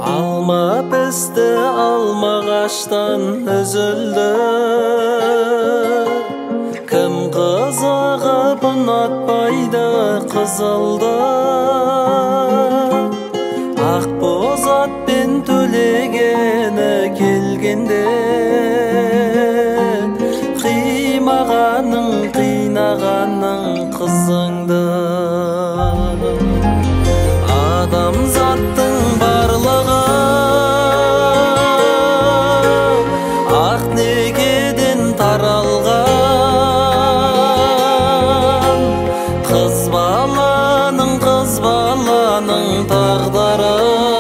Alma peste alma ağaçtan üzüldü. Kim kızağa bunatpaydı kızıldı. Ak bozat ben tölegene kelgende. Kıymağanın kıynağanın kızыңdı. Adam zattın barlığı ak negeden taralgan. Kız balanın tağdırı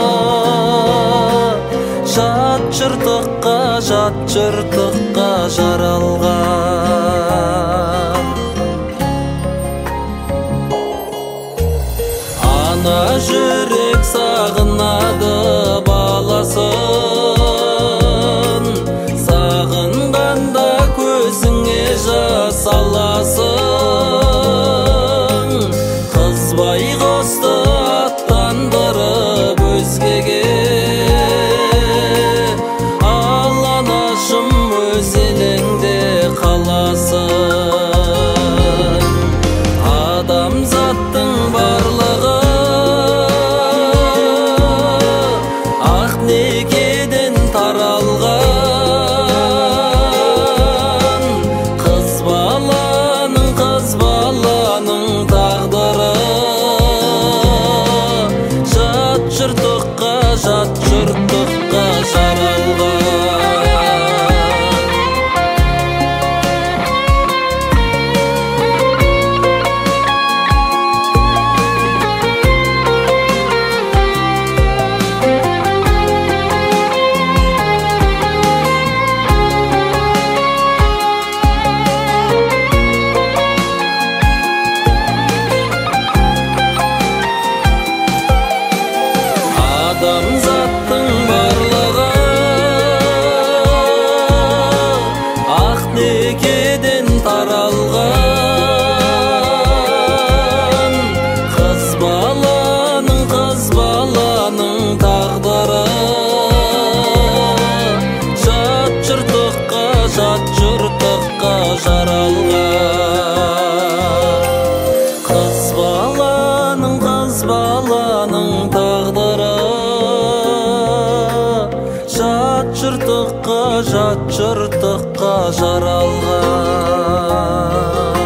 jat çırtıkka jaralgan. Ana жүрек сағынады баласын, сағынғанда көзіңе жас аласың. Қыз байғұсты аттандырып өзгеге, ал анашым өз еліңде қаласың. Адамзаттың барлығы ақ некеден таралған. Қыз баланың тағдыры жат жұртыққа жаралған. Адамзаттың барлығы ақ некеден таралған. Қыз баланың тағдыры жат жұртыққа жаралған. Қыз баланың тағдыры жат жұртыққа жаралған.